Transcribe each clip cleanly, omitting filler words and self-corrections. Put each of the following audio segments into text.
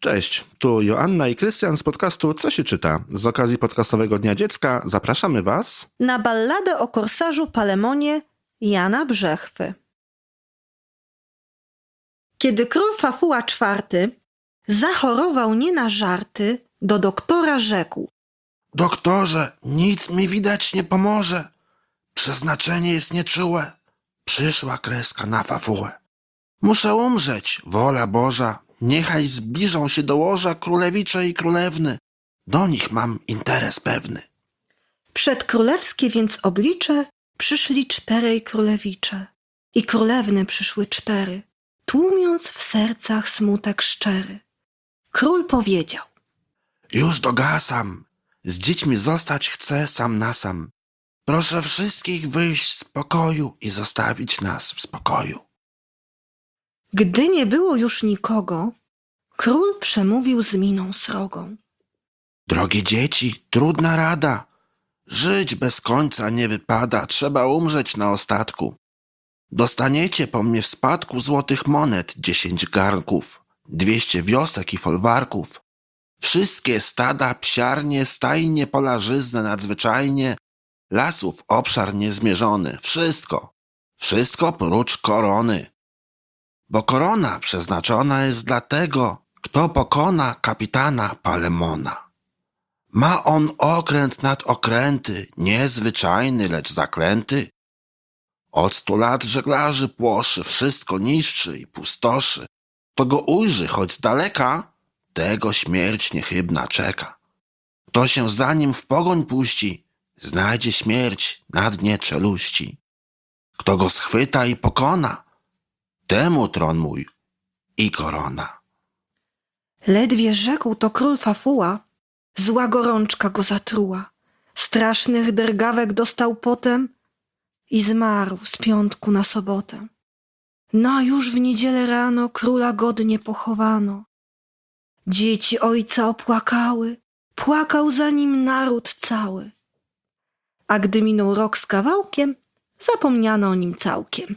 Cześć, tu Joanna i Krystian z podcastu Co się czyta? Z okazji podcastowego Dnia Dziecka zapraszamy Was na balladę o korsarzu Palemonie Jana Brzechwy. Kiedy król Fafuła IV zachorował nie na żarty, do doktora rzekł: Doktorze, nic mi widać nie pomoże. Przeznaczenie jest nieczułe. Przyszła kreska na Fafułę. Muszę umrzeć, wola Boża. Niechaj zbliżą się do łoża królewicze i królewny. Do nich mam interes pewny. Przed królewskie więc oblicze przyszli 4 królewicze i królewny przyszły 4, tłumiąc w sercach smutek szczery. Król powiedział: Już dogasam. Z dziećmi zostać chcę sam na sam. Proszę wszystkich wyjść z pokoju i zostawić nas w spokoju. Gdy nie było już nikogo, król przemówił z miną srogą: Drogie dzieci, trudna rada. Żyć bez końca nie wypada, trzeba umrzeć na ostatku. Dostaniecie po mnie w spadku złotych monet 10 garnków, 200 wiosek i folwarków. Wszystkie stada, psiarnie, stajnie, pola żyzne nadzwyczajnie, lasów obszar niezmierzony, wszystko prócz korony. Bo korona przeznaczona jest dla tego, kto pokona kapitana Palemona. Ma on okręt nad okręty, niezwyczajny, lecz zaklęty. Od 100 lat żeglarzy płoszy, wszystko niszczy i pustoszy. Kto go ujrzy choć z daleka, tego śmierć niechybna czeka. Kto się za nim w pogoń puści, znajdzie śmierć na dnie czeluści. Kto go schwyta i pokona, temu tron mój i korona. Ledwie rzekł to król Fafuła, zła gorączka go zatruła. Strasznych drgawek dostał potem i zmarł z piątku na sobotę. No a już w niedzielę rano króla godnie pochowano. Dzieci ojca opłakały, płakał za nim naród cały. A gdy minął rok z kawałkiem, zapomniano o nim całkiem.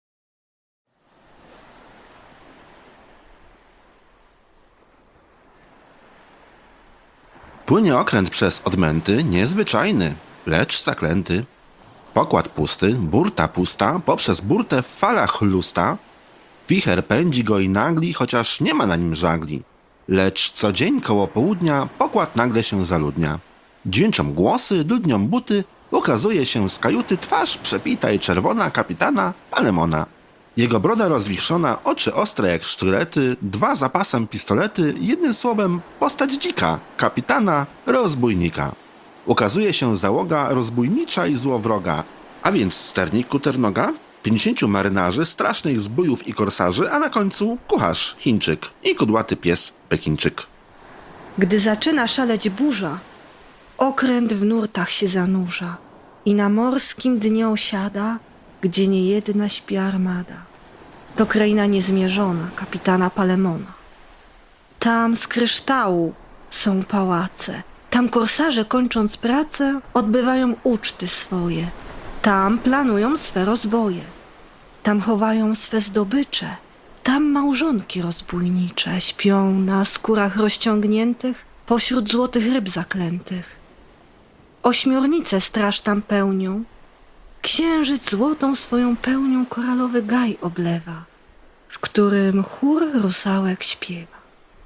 Płynie okręt przez odmęty, niezwyczajny, lecz zaklęty. Pokład pusty, burta pusta, poprzez burtę w falach lusta. Wicher pędzi go i nagli, chociaż nie ma na nim żagli. Lecz co dzień koło południa pokład nagle się zaludnia. Dźwięczą głosy, dudnią buty, ukazuje się z kajuty twarz przepita i czerwona kapitana Palemona. Jego broda rozwichrzona, oczy ostre jak sztylety, 2 za pasem pistolety, jednym słowem postać dzika, kapitana rozbójnika. Ukazuje się załoga rozbójnicza i złowroga, a więc sternik Kuternoga, 50 marynarzy, strasznych zbójów i korsarzy, a na końcu kucharz Chińczyk i kudłaty pies Pekińczyk. Gdy zaczyna szaleć burza, okręt w nurtach się zanurza i na morskim dnie osiada, gdzie niejedna śpi armada. To kraina niezmierzona kapitana Palemona. Tam z kryształu są pałace, tam korsarze kończąc pracę odbywają uczty swoje, tam planują swe rozboje, tam chowają swe zdobycze, tam małżonki rozbójnicze śpią na skórach rozciągniętych pośród złotych ryb zaklętych. Ośmiornice straż tam pełnią, księżyc złotą swoją pełnią koralowy gaj oblewa, w którym chór rusałek śpiewa.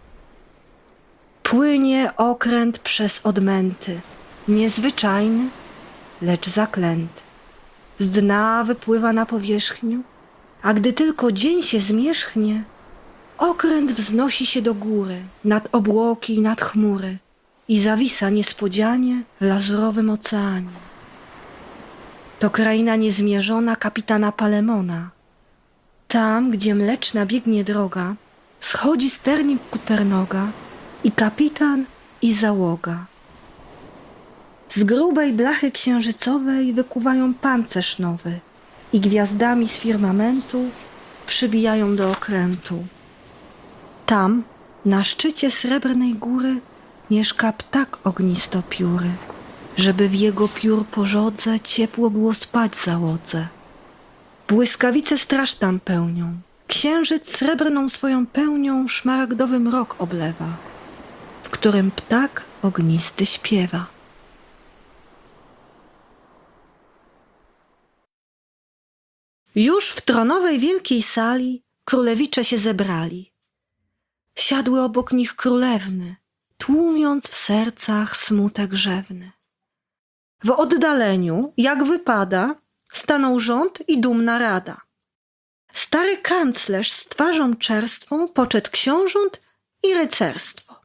Płynie okręt przez odmęty, niezwyczajny, lecz zaklęty. Z dna wypływa na powierzchnię, a gdy tylko dzień się zmierzchnie, okręt wznosi się do góry, nad obłoki i nad chmury i zawisa niespodzianie w lazurowym oceanie. To kraina niezmierzona kapitana Palemona. Tam, gdzie mleczna biegnie droga, schodzi sternik Kuternoga i kapitan i załoga. Z grubej blachy księżycowej wykuwają pancerz nowy i gwiazdami z firmamentu przybijają do okrętu. Tam, na szczycie srebrnej góry, mieszka ptak ognistopióry, żeby w jego piór pożodze ciepło było spać załodze. Błyskawice straż tam pełnią, Księżyc srebrną swoją pełnią szmaragdowy mrok oblewa, w którym ptak ognisty śpiewa. Już w tronowej wielkiej sali królewicze się zebrali. Siadły obok nich królewny, tłumiąc w sercach smutek rzewny. W oddaleniu, jak wypada, stanął rząd i dumna rada. Stary kanclerz z twarzą czerstwą poczet książąt i rycerstwo.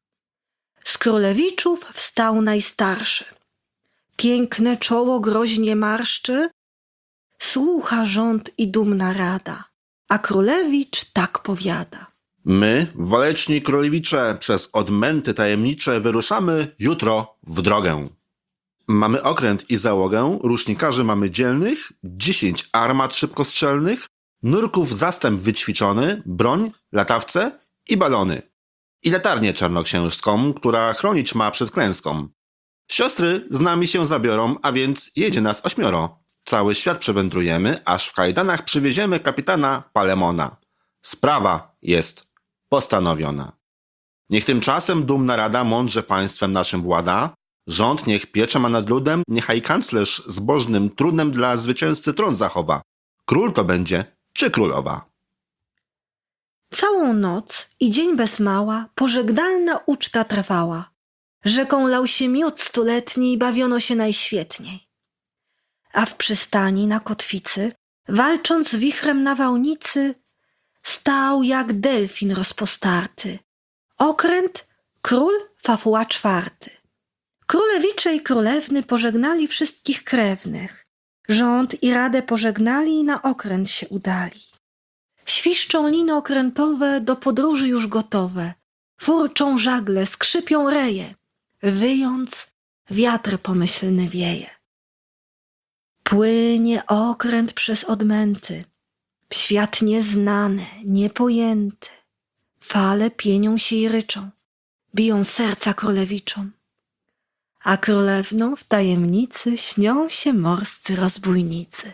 Z królewiczów wstał najstarszy. Piękne czoło groźnie marszczy, słucha rząd i dumna rada, a królewicz tak powiada. My, waleczni królewicze, przez odmęty tajemnicze wyruszamy jutro w drogę. Mamy okręt i załogę, rusznikarzy mamy dzielnych, 10 armat szybkostrzelnych, nurków zastęp wyćwiczony, broń, latawce i balony. I latarnię czarnoksiężską, która chronić ma przed klęską. Siostry z nami się zabiorą, a więc jedzie nas 8. Cały świat przewędrujemy, aż w kajdanach przywieziemy kapitana Palemona. Sprawa jest postanowiona. Niech tymczasem dumna rada mądrze państwem naszym włada, rząd niech pieczę ma nad ludem, niechaj kanclerz zbożnym trudem dla zwycięzcy tron zachowa. Król to będzie, czy królowa? Całą noc i dzień bez mała pożegnalna uczta trwała. Rzeką lał się miód stuletni i bawiono się najświetniej. A w przystani na kotwicy, walcząc z wichrem nawałnicy, stał jak delfin rozpostarty. Okręt król Fafua IV. Królewicze i królewny pożegnali wszystkich krewnych. Rząd i radę pożegnali i na okręt się udali. Świszczą liny okrętowe, do podróży już gotowe. Furczą żagle, skrzypią reje. Wyjąc, wiatr pomyślny wieje. Płynie okręt przez odmęty. W świat nieznany, niepojęty. Fale pienią się i ryczą. Biją serca królewiczom. A królewną w tajemnicy śnią się morscy rozbójnicy.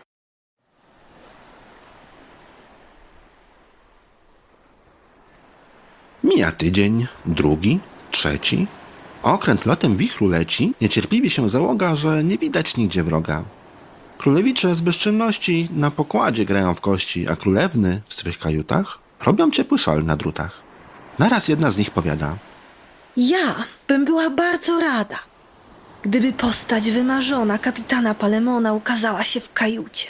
Mija tydzień, drugi, trzeci. Okręt lotem wichru leci, niecierpliwie się załoga, że nie widać nigdzie wroga. Królewicze z bezczynności na pokładzie grają w kości, a królewny w swych kajutach robią ciepły szal na drutach. Naraz jedna z nich powiada: Ja bym była bardzo rada, gdyby postać wymarzona kapitana Palemona ukazała się w kajucie.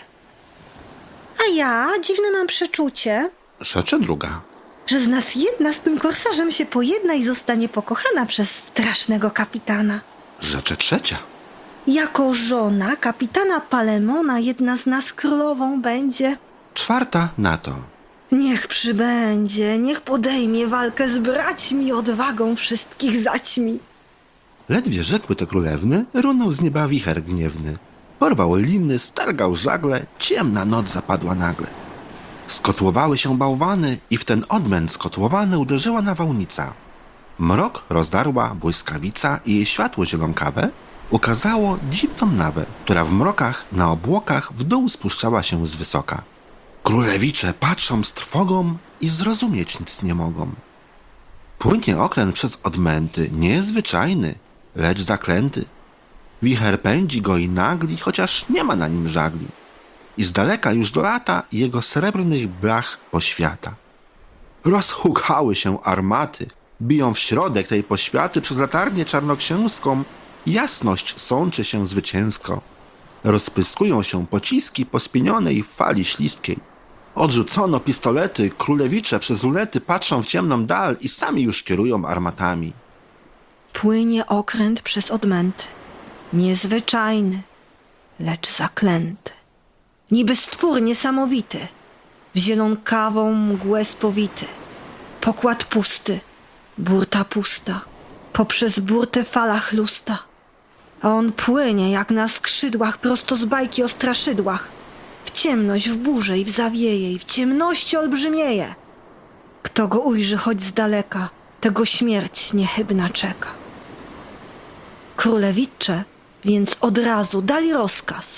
A ja dziwne mam przeczucie, rzecze druga. że z nas jedna z tym korsarzem się pojedna i zostanie pokochana przez strasznego kapitana. Rzecze trzecia. Jako żona kapitana Palemona jedna z nas królową będzie. Czwarta na to. Niech przybędzie, niech podejmie walkę z braćmi, odwagą wszystkich zaćmi. Ledwie rzekły te królewny, runął z nieba wicher gniewny. Porwał liny, stargał żagle, ciemna noc zapadła nagle. Skotłowały się bałwany i w ten odmęt skotłowany uderzyła nawałnica. Mrok rozdarła błyskawica i jej światło zielonkawe ukazało dziwną nawę, która w mrokach na obłokach w dół spuszczała się z wysoka. Królewicze patrzą z trwogą i zrozumieć nic nie mogą. Płynie okręt przez odmęty, niezwyczajny, lecz zaklęty. Wicher pędzi go i nagli, chociaż nie ma na nim żagli. I z daleka już dolata jego srebrnych blach poświata. Rozhukały się armaty, biją w środek tej poświaty przez latarnię czarnoksięską. Jasność sączy się zwycięsko. Rozpyskują się pociski po spienionej fali śliskiej. Odrzucono pistolety, królewicze przez ulety patrzą w ciemną dal i sami już kierują armatami. Płynie okręt przez odmęty, niezwyczajny, lecz zaklęty. Niby stwór niesamowity, w zielonkawą mgłę spowity. Pokład pusty, burta pusta, poprzez burtę fala chlusta. A on płynie jak na skrzydłach prosto z bajki o straszydłach. W ciemność, w burzę i w zawieje i w ciemności olbrzymieje. Kto go ujrzy choć z daleka, tego śmierć niechybna czeka. Królewicze więc od razu dali rozkaz.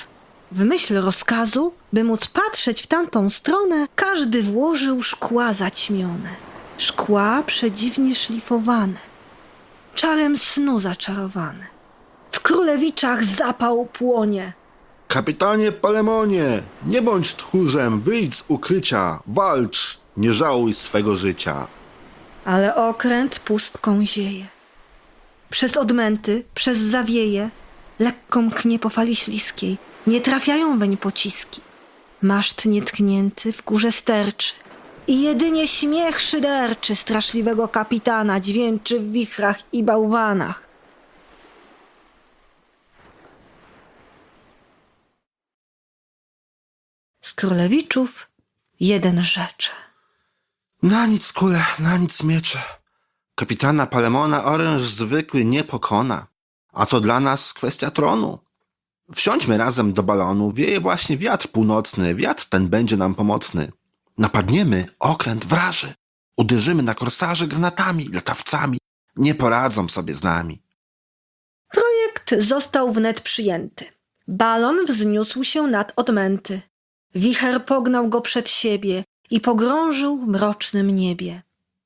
W myśl rozkazu, by móc patrzeć w tamtą stronę, każdy włożył szkła zaćmione, szkła przedziwnie szlifowane, czarem snu zaczarowane. W Królewiczach zapał płonie. Kapitanie Palemonie, nie bądź tchórzem, wyjdź z ukrycia, walcz, nie żałuj swego życia. Ale okręt pustką zieje. Przez odmęty, przez zawieje, lekko mknie po fali śliskiej, nie trafiają weń pociski. Maszt nietknięty w górze sterczy i jedynie śmiech szyderczy straszliwego kapitana dźwięczy w wichrach i bałwanach. Z Królewiczów jeden rzecze. Na nic kule, na nic miecze. Kapitana Palemona oręż zwykły nie pokona, a to dla nas kwestia tronu. Wsiądźmy razem do balonu, wieje właśnie wiatr północny, wiatr ten będzie nam pomocny. Napadniemy, okręt wraży, uderzymy na korsarzy granatami, latawcami, nie poradzą sobie z nami. Projekt został wnet przyjęty. Balon wzniósł się nad odmęty. Wicher pognał go przed siebie i pogrążył w mrocznym niebie.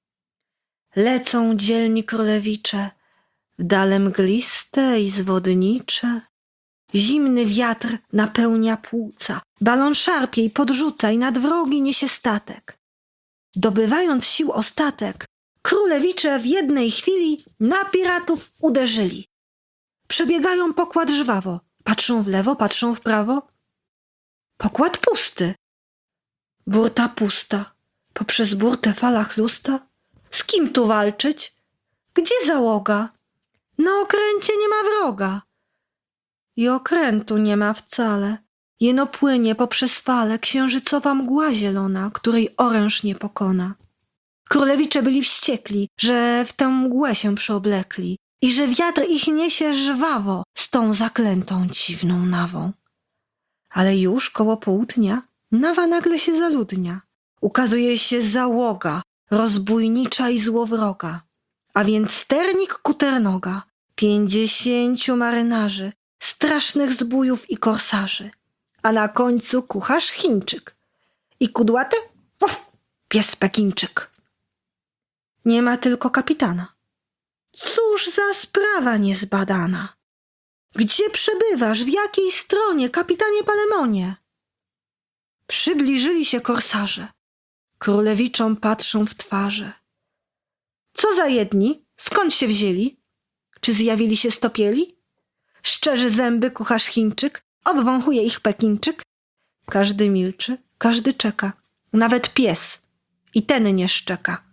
Lecą dzielni królewicze, w dale mgliste i zwodnicze. Zimny wiatr napełnia płuca, balon szarpie i podrzuca i nad wrogi niesie statek. Zdobywając sił ostatek, królewicze w jednej chwili na piratów uderzyli. Przebiegają pokład żwawo, patrzą w lewo, patrzą w prawo. Pokład pusty. Burta pusta, poprzez burtę fala chlusta. Z kim tu walczyć? Gdzie załoga? Na okręcie nie ma wroga. I okrętu nie ma wcale. Jeno płynie poprzez fale księżycowa mgła zielona, której oręż nie pokona. Królewicze byli wściekli, że w tę mgłę się przyoblekli i że wiatr ich niesie żwawo z tą zaklętą dziwną nawą. Ale już koło południa nawa nagle się zaludnia. Ukazuje się załoga, rozbójnicza i złowroga, a więc sternik Kuternoga, 50 marynarzy, strasznych zbójów i korsarzy, a na końcu kucharz Chińczyk i kudłaty, pies Pekińczyk. Nie ma tylko kapitana. Cóż za sprawa niezbadana! Gdzie przebywasz, w jakiej stronie, kapitanie Palemonie? Przybliżyli się korsarze. Królewiczom patrzą w twarze. Co za jedni? Skąd się wzięli? Czy zjawili się stopieli? Szczerzy zęby kucharz Chińczyk, obwąchuje ich Pekińczyk. Każdy milczy, każdy czeka. Nawet pies. I ten nie szczeka.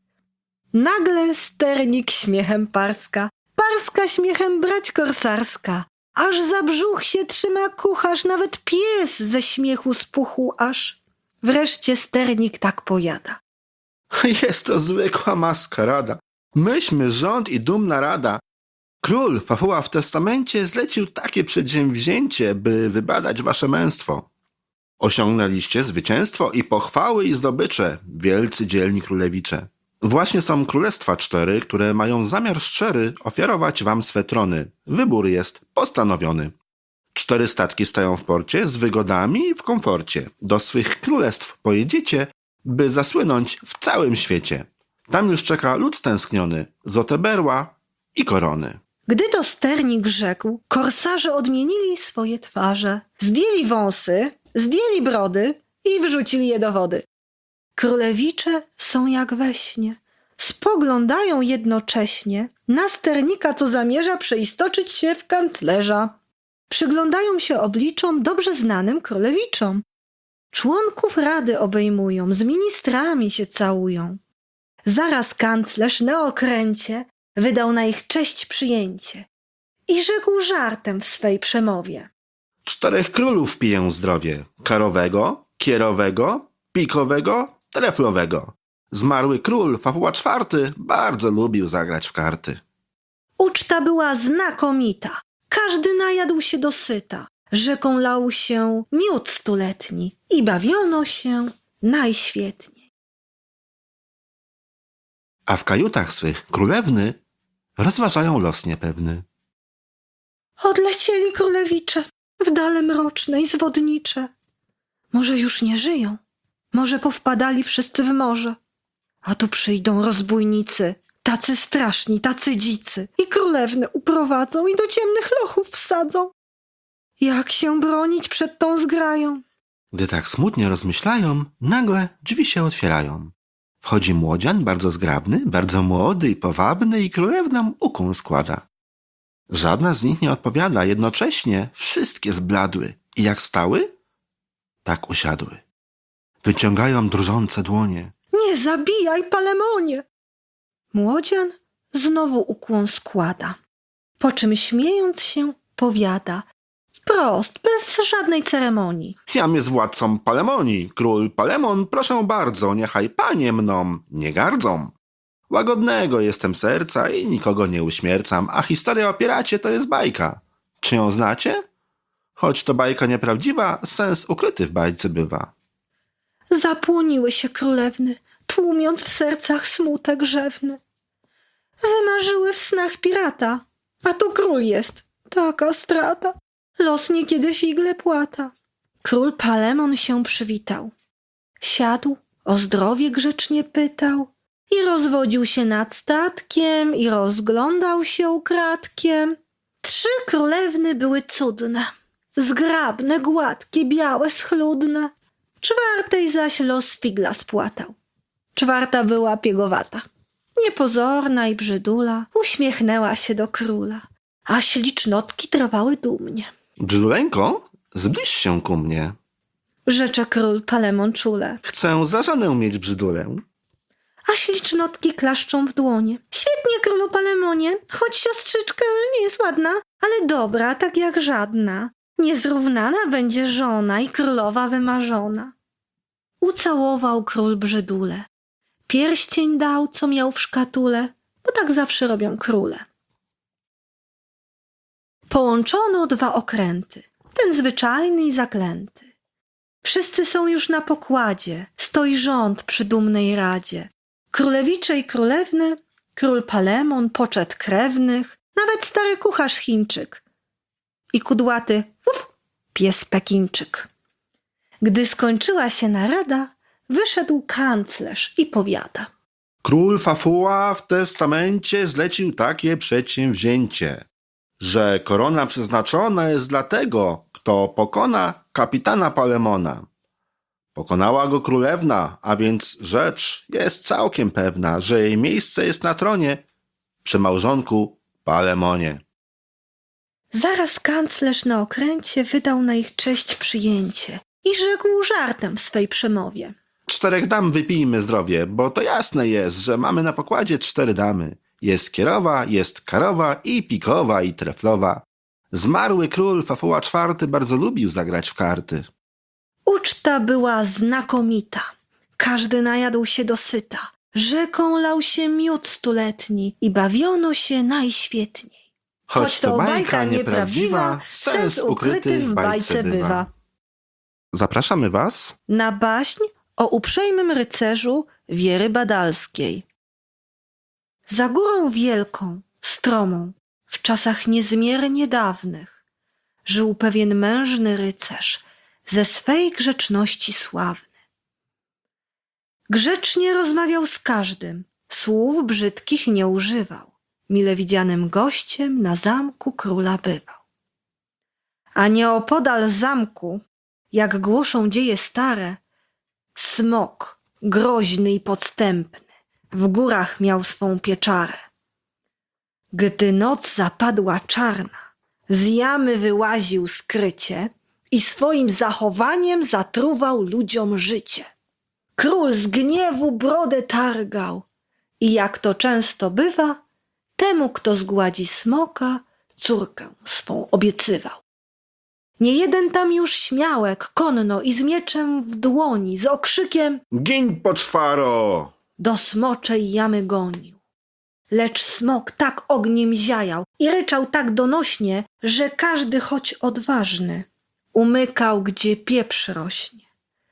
Nagle sternik śmiechem parska, parska śmiechem brać korsarska. Aż za brzuch się trzyma kucharz, nawet pies ze śmiechu spuchł aż. Wreszcie sternik tak pojada. Jest to zwykła maskarada. Myśmy rząd i dumna rada. Król Fafuła w testamencie zlecił takie przedsięwzięcie, by wybadać wasze męstwo. Osiągnęliście zwycięstwo i pochwały i zdobycze, wielcy dzielni królewicze. Właśnie są królestwa 4, które mają zamiar szczery ofiarować wam swe trony. Wybór jest postanowiony. 4 statki stoją w porcie z wygodami i w komforcie. Do swych królestw pojedziecie, by zasłynąć w całym świecie. Tam już czeka lud stęskniony, złote berła i korony. Gdy to sternik rzekł, korsarze odmienili swoje twarze. Zdjęli wąsy, zdjęli brody i wrzucili je do wody. Królewicze są jak we śnie. Spoglądają jednocześnie na sternika, co zamierza przeistoczyć się w kanclerza. Przyglądają się obliczom dobrze znanym królewiczom. Członków rady obejmują, z ministrami się całują. Zaraz kanclerz na okręcie wydał na ich cześć przyjęcie i rzekł żartem w swej przemowie. 4 królów piję zdrowie. Karowego, kierowego, pikowego, treflowego. Zmarły król Fafuła IV bardzo lubił zagrać w karty. Uczta była znakomita. Każdy najadł się dosyta. Rzeką lał się miód stuletni i bawiono się najświetniej. A w kajutach swych królewny rozważają los niepewny. Odlecieli królewicze. w dale mroczne i zwodnicze. Może już nie żyją, może powpadali wszyscy w morze. A tu przyjdą rozbójnicy, tacy straszni, tacy dzicy, i królewnę uprowadzą i do ciemnych lochów wsadzą. Jak się bronić przed tą zgrają? Gdy tak smutnie rozmyślają, nagle drzwi się otwierają. Wchodzi młodzian, bardzo zgrabny, bardzo młody i powabny, i królewna ukłon składa. Żadna z nich nie odpowiada, jednocześnie wszystkie zbladły i jak stały, tak usiadły. Wyciągają drżące dłonie. Nie zabijaj, Palemonie! Młodzian znowu ukłon składa, po czym śmiejąc się powiada, wprost, bez żadnej ceremonii. Jam jest władcą Palemonii, król Palemon, proszę bardzo, niechaj panie mną nie gardzą. Łagodnego jestem serca i nikogo nie uśmiercam, a historia o piracie to jest bajka. Czy ją znacie? Choć to bajka nieprawdziwa, sens ukryty w bajce bywa. Zapłoniły się królewny, tłumiąc w sercach smutek rzewny. Wymarzyły w snach pirata, a tu król jest, taka strata. Los niekiedy figle płata. Król Palemon się przywitał. Siadł, o zdrowie grzecznie pytał i rozwodził się nad statkiem i rozglądał się ukradkiem. 3 królewny były cudne, zgrabne, gładkie, białe, schludne. 4 zaś los figla spłatał. 4 była piegowata, niepozorna i brzydula, uśmiechnęła się do króla, a ślicznotki trwały dumnie. Brzyduleńko, zbliż się ku mnie. Rzecze król Palemon czule, Chcę za żonę mieć brzydulę. a ślicznotki klaszczą w dłonie. Świetnie, królu Palemonie, choć siostrzyczka nie jest ładna, ale dobra, tak jak żadna. Niezrównana będzie żona i królowa wymarzona. Ucałował król brzydule. Pierścień dał, co miał w szkatule, bo tak zawsze robią króle. Połączono 2 okręty, ten zwyczajny i zaklęty. Wszyscy są już na pokładzie, stoi rząd przy dumnej radzie. Królewicze i królewny, król Palemon, poczet krewnych, nawet stary kucharz Chińczyk i kudłaty, pies Pekińczyk. Gdy skończyła się narada, wyszedł kanclerz i powiada. Król Fafuła w testamencie zlecił takie przedsięwzięcie, że korona przeznaczona jest dla tego, kto pokona kapitana Palemona. Pokonała go królewna, a więc rzecz jest całkiem pewna, że jej miejsce jest na tronie przy małżonku Palemonie. Zaraz kanclerz na okręcie wydał na ich cześć przyjęcie i rzekł żartem w swej przemowie. 4 dam wypijmy zdrowie, bo to jasne jest, że mamy na pokładzie 4 damy. Jest kierowa, jest karowa i pikowa i treflowa. Zmarły król Fafuła IV bardzo lubił zagrać w karty. Uczta była znakomita. Każdy najadł się dosyta. Rzeką lał się miód 100-letni i bawiono się najświetniej. Choć to bajka nieprawdziwa, sens ukryty w bajce bywa. Zapraszamy Was Na baśń o uprzejmym rycerzu Wiery Badalskiej. Za górą wielką, stromą, w czasach niezmiernie dawnych, żył pewien mężny rycerz, ze swej grzeczności sławny. Grzecznie rozmawiał z każdym, słów brzydkich nie używał, mile widzianym gościem na zamku króla bywał. A nieopodal zamku, jak głoszą dzieje stare, smok, groźny i podstępny, w górach miał swą pieczarę. Gdy noc zapadła czarna, z jamy wyłaził skrycie i swoim zachowaniem zatruwał ludziom życie. Król z gniewu brodę targał i jak to często bywa, temu, kto zgładzi smoka, córkę swą obiecywał. Niejeden tam już śmiałek, konno i z mieczem w dłoni, z okrzykiem Giń, poczwaro! do smoczej jamy gonił. Lecz smok tak ogniem ziajał i ryczał tak donośnie, że każdy, choć odważny, umykał, gdzie pieprz rośnie.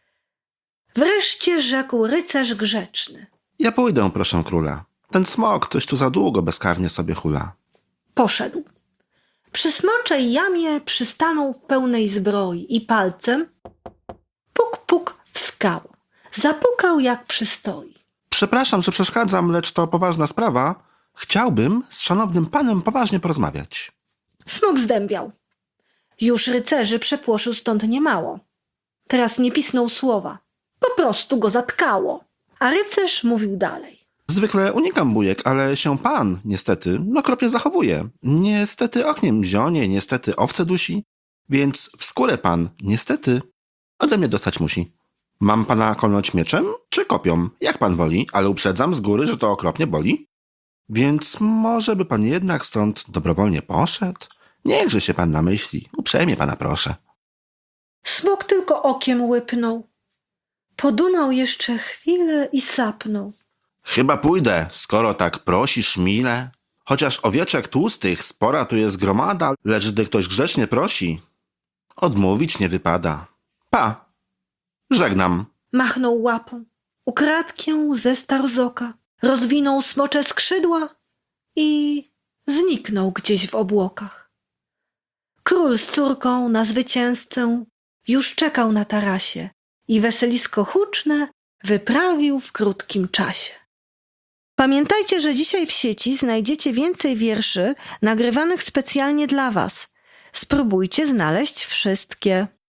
Wreszcie rzekł rycerz grzeczny. Ja pójdę, proszę króla. Ten smok coś tu za długo bezkarnie sobie hula. Poszedł. Przy smoczej jamie przystanął w pełnej zbroi i palcem puk, puk w skałę. Zapukał jak przystoi. Przepraszam, że przeszkadzam, lecz to poważna sprawa. Chciałbym z szanownym panem poważnie porozmawiać. Smok zdębiał. Już rycerzy przepłoszył stąd niemało. Teraz nie pisnął słowa. Po prostu go zatkało. A rycerz mówił dalej. Zwykle unikam bujek, ale się pan, niestety, okropnie zachowuje. Niestety okniem zionie, niestety owce dusi, więc w skórę pan, niestety, ode mnie dostać musi. Mam pana kolnąć mieczem czy kopią? Jak pan woli, ale uprzedzam z góry, że to okropnie boli. Więc może by pan jednak stąd dobrowolnie poszedł? Niechże się pan namyśli, uprzejmie pana proszę. Smok tylko okiem łypnął. Podumał jeszcze chwilę i sapnął. Chyba pójdę, skoro tak prosisz, mile. Chociaż owieczek tłustych spora tu jest gromada, lecz gdy ktoś grzecznie prosi, odmówić nie wypada. Pa! Żegnam. Machnął łapą. Ukradkiem zestarł z oka. Rozwinął smocze skrzydła i zniknął gdzieś w obłokach. Król z córką na zwycięzcę już czekał na tarasie i weselisko huczne wyprawił w krótkim czasie. Pamiętajcie, że dzisiaj w sieci znajdziecie więcej wierszy nagrywanych specjalnie dla Was. Spróbujcie znaleźć wszystkie.